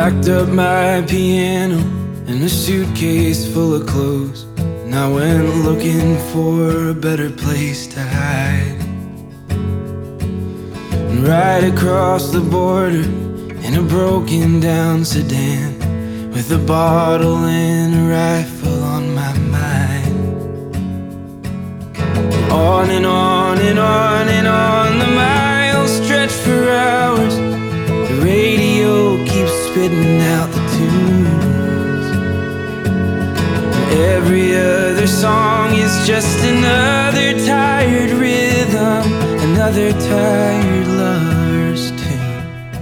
packed up my piano and a suitcase full of clothes, and I went looking for a better place to hide. And right across the border, in a broken down sedan, with a bottle and a rifle on my mind. On and on and on and on, the miles stretch for hours. The radio keeps spitting out the tunes. Every other song is just another tired rhythm, another tired lover's tune.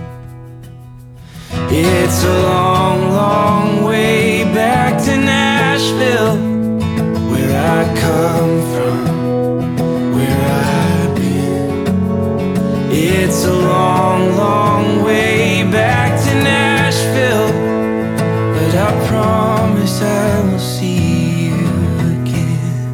It's a long, long way back to Nashville, where I come from, where I've been. It's a long, long way back to Nashville, but I promise I will see you again.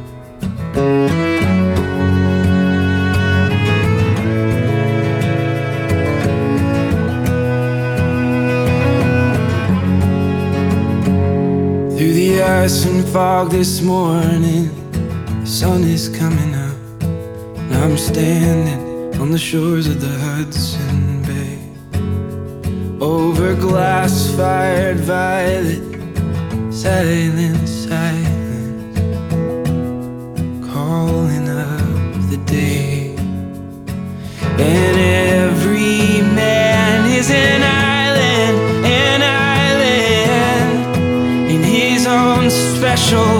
Through the ice and fog this morning, the sun is coming up, and I'm standing on the shores of the Hudson Bay. Over glass-fired violet, silent, silence, calling up the day. And every man is an island in his own special